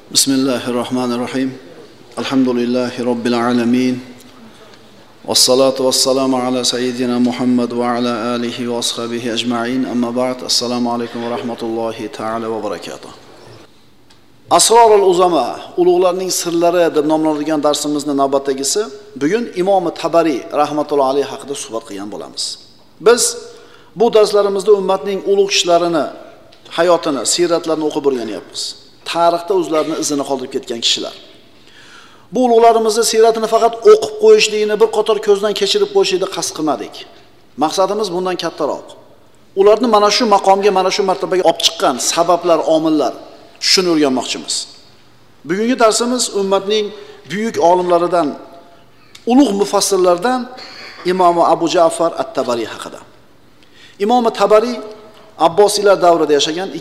Bismillahirrahmanirrahim. Alhamdulillahi Rabbil alamin. Wassalatu wassalamu ala sayyidina Muhammad wa ala alihi wa ashabihi ajma'in. Amma ba'd. Assalomu alaykum va rahmatullohi ta'ala va barakatuh. Asrorul uzama, ulug'larning sirlari deb nomlanadigan darsimizning navbatdagisi bugun Imom Tabari rahmatullohi alayhi haqida suhbat qilgan bo'lamiz. Biz bu darslarimizda ummatning ulug' kishilarini, hayotini, siyratlarini o'qib o'rganyapmiz. Tarixda o'zlarining izini qoldirib ketgan kishilar. Bu ulug'larimizni siyratini faqat o'qib qo'yishlikni, bir qator ko'zdan kechirib qo'yishlikni qasd qilmadik. Maqsadimiz bundan kattaroq. Ularni mana shu maqomga, mana shu martabaga olib chiqqan sabablar, omillar shuni o'rganmoqchimiz. Bugungi darsimiz ummatning buyuk olimlaridan, ulug' mufassirlardan Imom Abu Ja'far at-Tabari haqida. Imom Tabari Abbosiylar davrida yashagan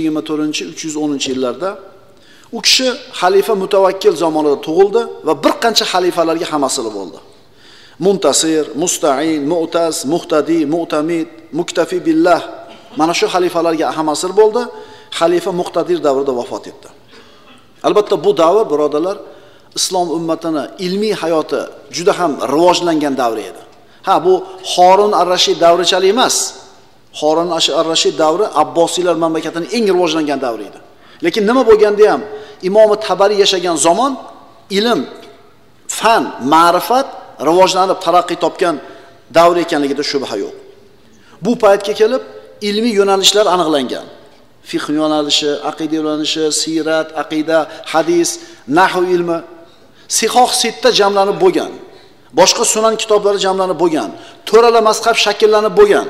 224-310-yillarda u kishi xalifa Mutavakkil zamonida tug'ildi va bir qancha xalifalarga hamasili bo'ldi. Muntasir, Musta'in, Mu'taz, Muhtadi, Mu'tamid, Muktafi billah mana shu xalifalarga hamasili bo'ldi. Xalifa Muqtadir davrida vafot etdi. Albatta bu davr birodarlar islom ummatini ilmiy hayoti juda ham rivojlangan davr edi. Ha, bu Harun ar-Rashid davrichalik emas. Harun ar-Rashid davri Abbosiylar mamlakatining eng rivojlangan davri edi. Lekin nima bo'lganda ham Imom Tabari yashagan zamon ilm, fan, ma'rifat rivojlanib taraqqiy topgan davr ekanligida shubha yo'q. Bu paytga kelib ilmiy yo'nalishlar aniqlangan. Fiqh yo'nalishi, aqida yo'nalishi, sirat, aqida, hadis, nahv ilmi, sihoh sitta jamlanib bo'lgan. Boshqa sunan kitoblari jamlanib bo'lgan. To'rala mazhab shakllanib bo'lgan.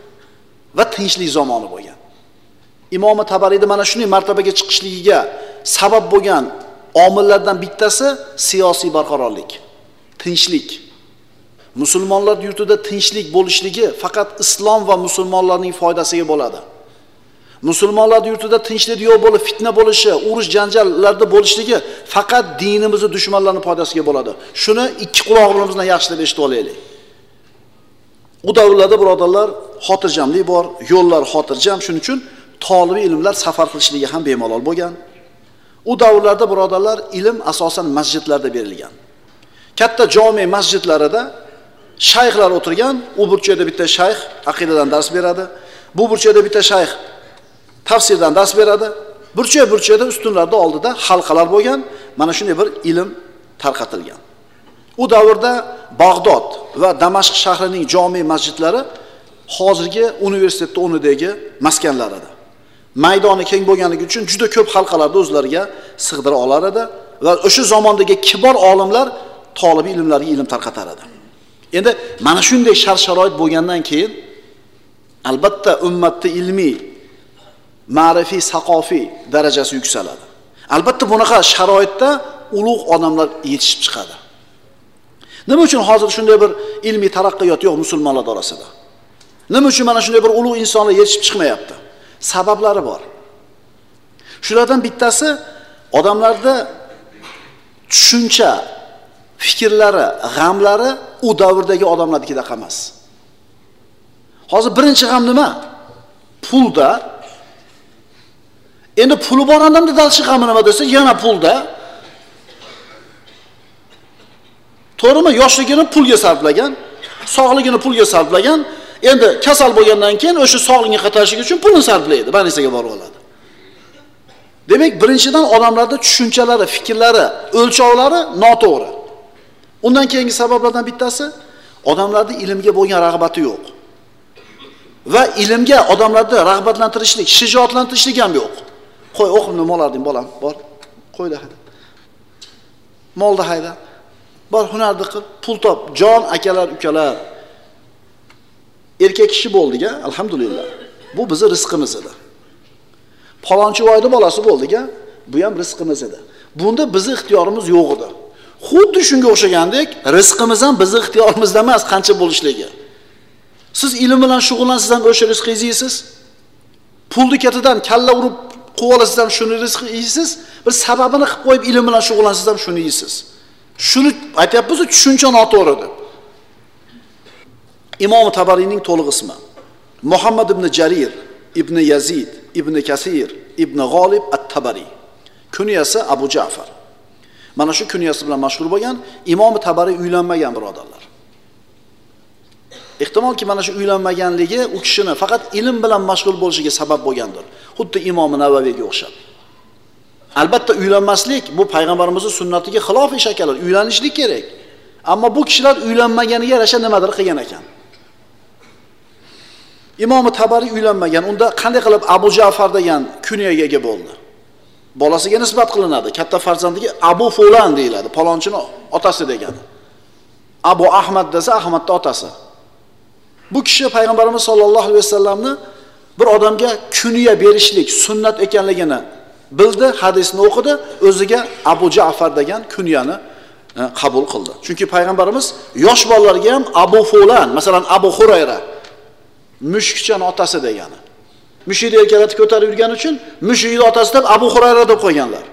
Va tinchlik zamoni bo'lgan. Imom Tabariyda mana shunday martabaga chiqishligiga sabab bo'lgan omillardan bittasi siyosiy barqarorlik, tinchlik. Musulmonlar yurtida tinchlik bo'lishligi faqat islom va musulmonlarning foydasiga bo'ladi. Musulmonlar yurtida tinchlik yo'q bo'lib, fitna bo'lishi, urush janjallarda bo'lishligi faqat dinimizning dushmanlarining foydasiga bo'ladi. Shuni ikki quloqimizdan yaxshilab eshitib olaylik. U davrlarda birodarlar xotirjamlik bor, yo'llar xotirjam, shuning uchun tolibi ilmlar safar qilishligi ham bemalol bo'lgan. U davrlarda birodarlar ilm asosan masjidlarda berilgan. Katta jome masjidlarida shayxlar o'tirgan, u burchakda bitta shayx aqidadan dars beradi, bu burchakda bitta shayx tafsirdan dars beradi, burchak-burchakda ustunlarda oldida halqalar bo'lgan, mana shunday bir ilm tarqatilgan. U davrda Bag'dod va Damashq shahrining jome masjidlari hozirgi universitetning o'rnidagi maskanlar edi. Maydoni keng bo'lganligi uchun juda ko'p halqalarda o'zlariga sig'dira olar edi va o'sha zamondagi kibor olimlar tolibi ilmlarga ilm tarqatar edi. Endi mana shunday shart-sharoit bo'lgandan keyin albatta ummatning ilmiy, ma'rifiy, saqofiy darajasi yuksaladi. Albatta bunaqa sharoitda ulug' odamlar yetishib chiqadi. Nima uchun hozir shunday bir ilmiy taraqqiyot yo'q musulmonlar orasida? Nima uchun mana shunday bir ulug' insonlar yetishib chiqmayapti? Sabablari bor. Shulardan bittasi odamlarda tushuncha, fikrlari, g'amlari u davrdagi odamlarnikida emas. Hozir birinchi g'am nima? Pulda. Endi puli bor odamda dalshi g'ami nima desa, yana pulda. To'g'rimi? Yoshligini pulga sarflagan, sog'ligini pulga sarflagan, endi kasal bo'lgandan keyin o'sha sog'ligini qaytarish uchun pulni sarflaydi, banisiga borib oladi. Demak, birinchidan odamlarda tushunchalari, fikrlari, o'lchovlari noto'g'ri. Undan keyingi sabablardan bittasi odamlarda ilmga bo'lgan rag'bati yo'q. Va ilmga odamlarda rag'batlantirishlik, shijoatlantirishlik ham yo'q. Qo'y, o'qimni mol olarding, bolam, bor. Qo'yda hayda. Molda hayda. Bor, hunarni qil, pul top, jon akalar, ukalar. Erkak kishi bo'ldiga, alhamdulillah. Bu bizning rizqimiz edi. Palonchi voyda bolasi bo'ldiga, bu ham rizqimiz edi. Bunda bizning ixtiyorimiz yo'q edi. Xuddi shunga o'xshagandek, rizqimiz ham bizning ixtiyorimizda emas, qancha bo'lishligi. Siz ilm bilan shug'ullansangiz ham o'sha rizqingizni yeysiz. Pulni ketidan kalla urib qo'yolasiz ham shuni rizqi yeysiz. Bir sababini qilib qo'yib ilm bilan shug'ullansangiz ham shuni yeysiz. Shuni aytyapmiz, tushuncha noto'g'ri edi. Imom Tabariyning to'liq ismi Muhammad ibn Jarir ibn Yazid ibn Kasir ibn G'olib at-Tabari. Kunyasi Abu Ja'far. Mana shu kunyasi bilan mashhur bo'lgan Imom Tabariy uylanmagan birodarlar. Ehtimolki mana shu uylanmaganligi u kishini faqat ilm bilan mashg'ul bo'lishiga sabab bo'lgandir. Xuddi Imom Navaviyga o'xshab. Albatta uylanmaslik bu payg'ambarimizning sunnatiga xilof ish akalar, uylanishlik kerak. Ammo bu kishilar uylanmaganiga yarasha nimadir qilgan ekan. Imom Tabariy uylanmagan, unda qanday qilib Abu Ja'far degan kunyaga ega bo'ldi? Bolasiga nisbat qilinadi. Katta farzandiga Abu Fulan deyiladi. Palonchining otasi degani. Abu Ahmad desa Ahmadning otasi. Bu kishi payg'ambarimiz sollallohu alayhi vasallamni bir odamga kunya berishlik sunnat ekanligini bildi, hadisni o'qidi, o'ziga Abu Ja'far degan kunyani qabul qildi. Chunki payg'ambarimiz yosh bolalarga ham Abu Fulan, masalan Abu Hurayra, mushukchaning otasi degani. Mushukni erkalatib ko'tarib yurgani uchun mushukning otasi deb Abu Hurayra deb qo'yganlar.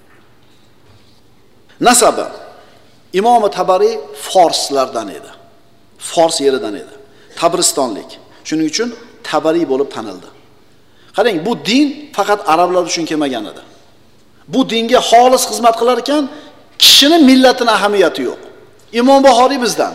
Nasabi Imom Tabariy forslardan edi. Fors yeridan edi. Tabristonlik. Shuning uchun Tabariy bo'lib tanildi. Qarang, bu din faqat arablar uchun kelmagan edi. Bu dinga xolis xizmat qilar ekan, kishining millatining ahamiyati yo'q. Imom Buxoriy bizdan.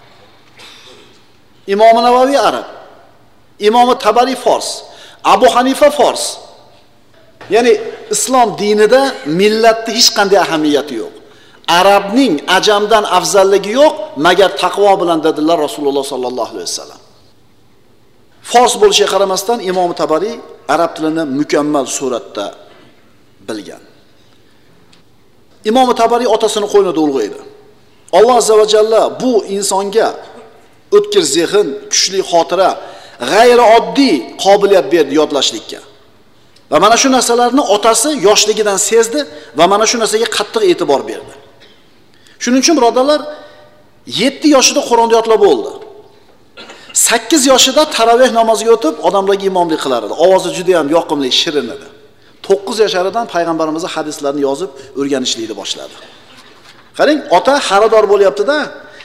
Imom Navaviy arab. Imom Tabariy fors. Abu Hanifa fors. Ya'ni islom dinida millatning hech qanday ahamiyati yo'q. Arabning ajamdan afzalligi yo'q, magar taqvo bilan dedilar Rasululloh sallallohu alayhi vasallam. Fors bo'lishiga qaramasdan Imom Tabariy arab tilini mukammal suratda bilgan. Imom Tabariy otasini qo'ynida ulg'aydi. Alloh azza va jalla bu insonga o'tkir zehn, kuchli xotira, g'ayri oddiy qobiliyat berdi yodlashlikka. Va mana shu narsalarni otasi yoshligidan sezdi va mana shu narsaga qattiq e'tibor berdi. Shuning uchun birodarlar 7 yoshida Qur'onni yodlab bo'ldi. 8 yoshida taravih namoziga o'tib, odamlarga imomlik qilar edi. Ovozi juda ham yoqimli, shirin edi. 9 yosharidan payg'ambarimizning hadislarini yozib o'rganishlikni boshladi. Qarang, ota xaridor bo'lyapti-da.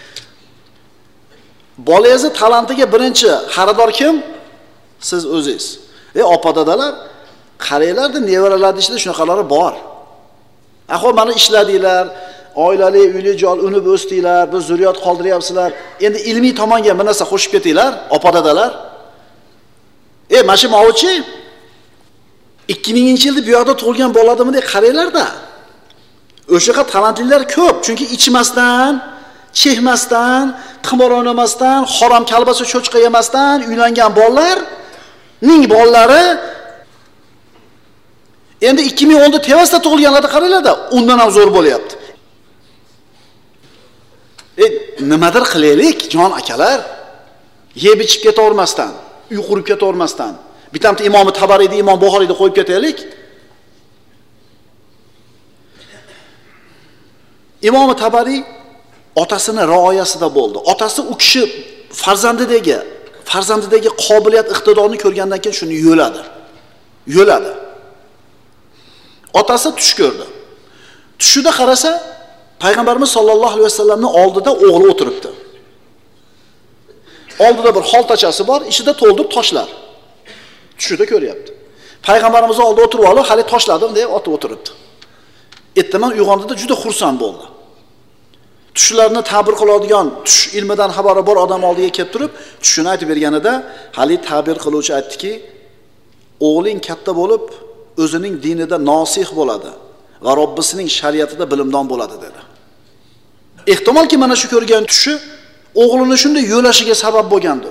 Bolangizni talantiga birinchi xaridor kim? Siz o'zingiz. Opa dadalar, qaranglar-da, nevaralarning ichida shunaqalari bor. Axir mana ishladinglar, oilali, uyli joy unib o'sdinglar, bir zurriyot qoldiryapsizlar. Endi ilmiy tomonga bir narsa qo'shib ketinglar, opa dadalar. Mana shu mavchi 2000-yilda bu yoqda tug'ilgan bo'ladimi deb qaranglar-da. O'shaqa talantlilar ko'p, chunki ichmasdan, chekmasdan, qimor o'ynamasdan, harom kalbasa cho'chqa yemasdan uylangan bolalarning bolalari endi 2010da Tevasda tug'ilganlarda qaranglar-da, undan ham zo'r bo'lyapti. Nimadir qilaylik, jon akalar. Yeb ichib ketavermasdan, uy qurib ketavermasdan. Bitamda Imom Tabariyni, Imom Buxoriyni qo'yib ketaylik. Imom Tabariy otasini rioyasida bo'ldi. Otasi u kishi farzandidagi qobiliyat, iqtidorni ko'rgandan keyin shuni yo'ladi. Otasi tush ko'rdi. Tushida qarasa, payg'ambarimiz sollallohu alayhi vasallamning oldida o'g'li o'tiribdi. Oldida bir xoltachasi bor, ichida to'ldirib toshlar. Tushida ko'ryapti. Payg'ambarimiz oldida o'tirib olib, hali toshladim deb otib o'tiribdi. Ertaman uyg'ondida juda xursand bo'ldi. Tushlarni ta'bir qiladigan, tush ilmidan xabari bor odam oldiga kelib turib, tushini aytib berganida, hali ta'bir qiluvchi aytdiki, o'g'ling katta bo'lib, o'zining dinida nosih bo'ladi va Robbisining shariatida bilimdon bo'ladi dedi. Ehtimolki mana shu ko'rgan tushi o'g'lini shunday yo'lashiga sabab bo'lgandir.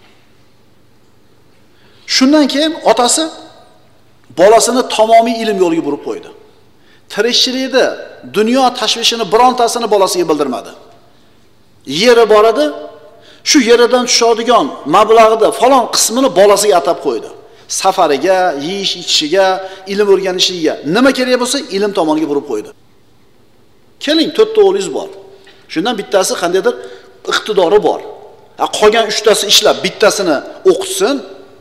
Shundan keyin otasi bolasini tamomiy ilm yo'liga burib qo'ydi. Tirikchilikda dunyo tashvishini birontasini bolasiga bildirmadi. Yeri bor edi, shu yeridan tushadigan mablag'ida falon qismini bolasiga atab qo'ydi. Safariga, yeyish ichishiga, ilm o'rganishiga, nima kerak bo'lsa ilm tomoniga burib qo'ydi. Keling, 4 ta o'g'lingiz bor. Shundan bittasi qandaydir iqtidori bor. Qolgan 3 tasi ishlab, bittasini o'qitsin.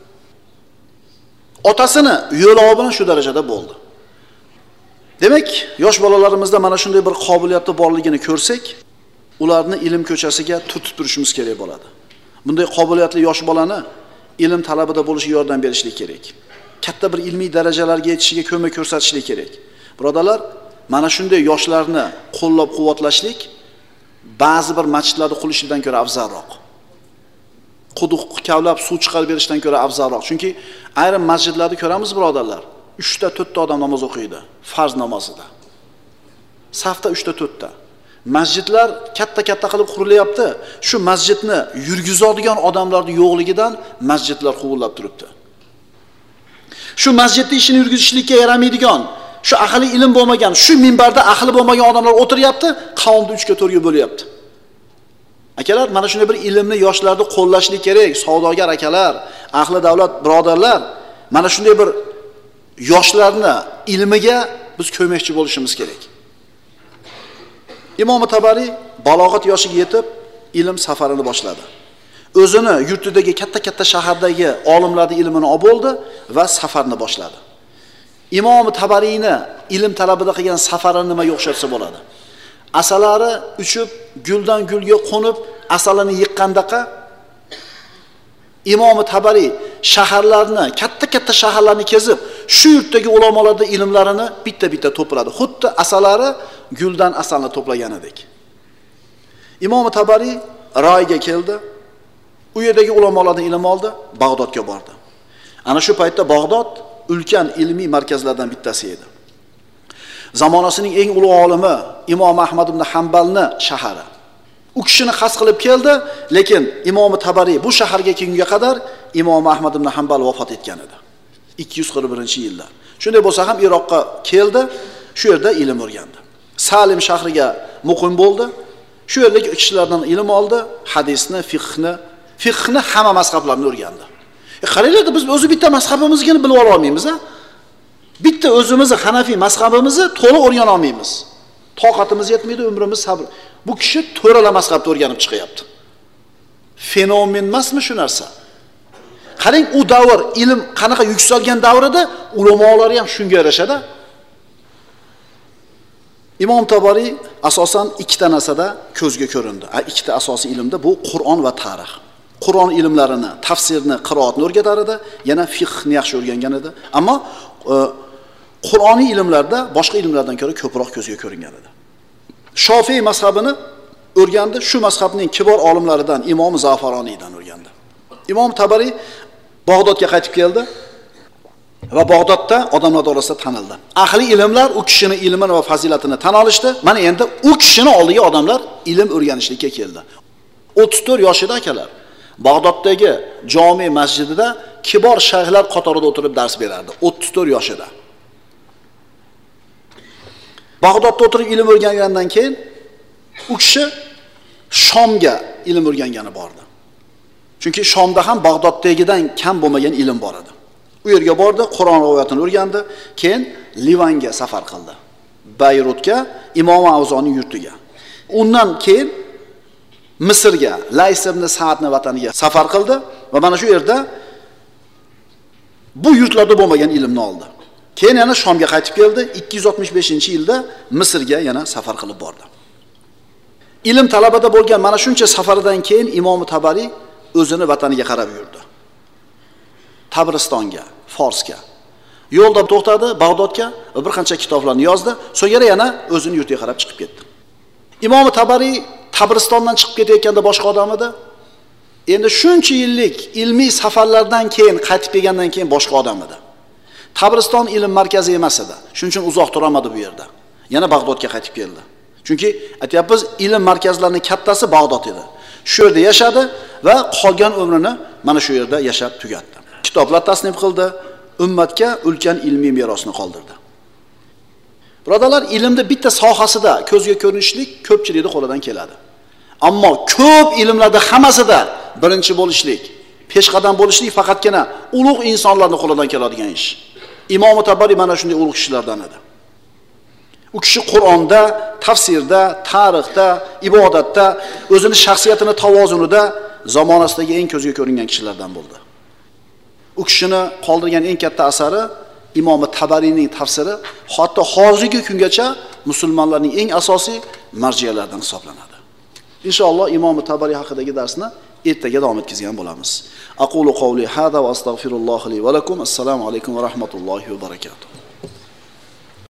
Otasini yo'lovi bilan shu darajada bo'ldi. Demak, yosh bolalarimizda mana shunday bir qobiliyati borligini ko'rsak, ularni ilm ko'chasiga turtib turishimiz kerak bo'ladi. Bunday qobiliyatli yosh bolani ilm talabida bo'lishiga yordam berishlik kerak. Katta bir ilmiy darajalarga yetishiga ko'mak ko'rsatishlik kerak. Birodalar, mana shunday yoshlarni qo'llab-quvvatlashlik ba'zi bir masjidlarni qurishdan ko'ra afzalroq. Quduq kavlab suv chiqarib berishdan ko'ra afzalroq. Chunki ayrim masjidlarda ko'ramiz, birodarlar, 3 ta 4 ta odam namoz o'qiydi, farz namozida. Safda 3 ta 4 ta. Masjidlar katta-katta qilib qurilyapti. Shu masjidni yurgizadigan odamlarning yo'qligidan masjidlar quvillab turibdi. Shu masjidning ishini yurgizishlikka yaramaydigan, shu ahli ilm bo'lmagan, shu minbarda ahli bo'lmagan odamlar o'tiryapti, qavmni 3 ga 4 ga bo'lyapti. Akalar, mana shunday bir ilmni yoshlarni qo'llashlik kerak. Savdogar akalar, ahli davlat birodarlar, mana shunday bir yoshlarni ilmiga biz ko'makchi bo'lishimiz kerak. Imom Tabariy balog'at yoshiga yetib ilm safarini boshladi. O'zini yurtidagi katta-katta shahardagi olimlarning ilmini olib oldi va safarni boshladi. Imom Tabariyni ilm talabida qilgan safarini nimaga o'xshatsa bo'ladi? Asalari uchib, guldan gulga qo'nib, asalini yiqqandaqa Imom Tabariy shaharlarni, katta-katta shaharlarni kezib, shu yurtdagi ulamolarning ilmlarini bitta-bitta to'pladi. Xuddi asalari guldan asalni to'plaganidek. Imom Tabariy Royga keldi. U yerdagi ulamolardan ilm oldi, Bag'dodga bordi. Ana shu paytda Bag'dod ulkan ilmiy markazlardan bittasi edi. Zamonasining eng ulug' olimi Imom Ahmad ibn Hanbalni shahari. U kishini xas qilib keldi, lekin Imom Tabariy bu shaharga kelgunga qadar Imom Ahmad ibn Hanbal vafot etgan edi. 241-yilda. Shunday bo'lsa ham Iroqqa keldi, shu yerda ilm o'rgandi. Salim shahriga muqim bo'ldi. Shu yerdagi kishilardan ilm oldi, hadisni, fiqhni hamma mazhablarni o'rgandi. Qaranglar, biz o'zi bitta mazhabimizga bilib ola olmaymiz, a? Bitta o'zimizni Hanafiy mazhabimizni to'liq o'rgana olmaymiz. Toqatimiz yetmaydi, umrimiz sabr. Bu kishi to'rala mazhabni o'rganib chiqyapti. Fenomen emasmi shu narsa? Qarang, u davr ilm qanaqa yuksalgan davrida ulamolar ham shunga yarashadi. Imom Tabariy asosan ikkita narsada ko'zga ko'rindi. Ikkita asosiy ilmda bu Qur'on va tarix. Qur'on ilmlarini, tafsirni, qiroatni o'rgatar edi, yana fiqhni yaxshi o'rgangan edi. Ammo Qur'oniy ilmlarda boshqa ilmlardan ko'ra ko'proq ko'zga ko'ringan edi. Shofiy mazhabini o'rgandi, shu mazhabning kibor olimlaridan Imom Zafaroniydan o'rgandi. Imom Tabariy Bag'dodga qaytib keldi va Bag'dodda odamlar orasida tanildi. Ahli ilmlar u kishining ilmini va fazilatini tan olishdi. Mana endi u kishining oldiga odamlar ilm o'rganishlikka keldi. 34 yoshida akalar Bag'doddagi jome masjidida kibor shayxlar qatorida o'tirib dars berardi. 34 yoshida. Bag'dodda o'tirib ilm o'rgangandan keyin u kishi Shomga ilm o'rgangani bordi. Chunki Shomda ham Bag'doddagidan kam bo'lmagan ilm bor edi. U yerga bordi, Qur'on rivoyatini o'rgandi, keyin Livanga safar qildi. Bayrutga, Imom Avzoning yurtiga. Undan keyin Misrga, Lays ibn Sa'dning vataniga safar qildi va mana shu yerda bu yurtlarda bo'lmagan ilmni oldi. Keyin yana Shomga qaytib keldi. 265-yilda Misrga yana safar qilib bordi. Ilm talabada bo'lgan mana shuncha safaridan keyin Imom Tabariy o'zini vataniga qarab yurdi. Tabristonga, Forsga. Yo'lda to'xtadi, Bag'dodga va bir qancha kitoblarni yozdi. So'ngra yana o'zining yurtiga qarab chiqib ketdi. Imom Tabariy Tabristondan chiqib ketayotganda boshqa odam edi. Endi shuncha yillik ilmiy safarlardan keyin qaytib kelgandan keyin boshqa odam edi. Tabriston ilm markazi emas edi. Shuning uchun uzoq turmadi bu yerda. Yana Bag'dodga qaytib keldi. Chunki aytayapmiz, ilm markazlarining kattasi Bag'dod edi. Shu yerda yashadi va qolgan umrini mana shu yerda yashab tugatdi. Kitoblar tasnif qildi, ummatga ulkan ilmiy merosni qoldirdi. Birodalar, ilmda bitta sohasida ko'zga ko'rinishlik ko'pchilikning qo'lidan keladi. Ammo ko'p ilmlarda hammasida birinchi bo'lishlik, peshqadam bo'lishlik faqatgina ulug' insonlarning qo'lidan keladigan ish. Imom Tabariy mana shunday ulug' kishilardan edi. U kishi Qur'onda, tafsirda, tarixda, ibodatda, o'zini shaxsiyatini tavozunida zamonasidagi eng ko'zga ko'ringan kishilardan bo'ldi. U kishini qoldirgan eng katta asari Imom Tabariyning tafsiri, hatto hozirgi kungacha musulmonlarning eng asosiy marjiyalaridan hisoblanadi. Inshaalloh Imom Tabariy haqidagi darsni ertaga davom etkazgan bo'lamiz. Aqulu qawli hada va astagfirulloh li va lakum. Assalomu alaykum va rahmatullohi va barakatuh.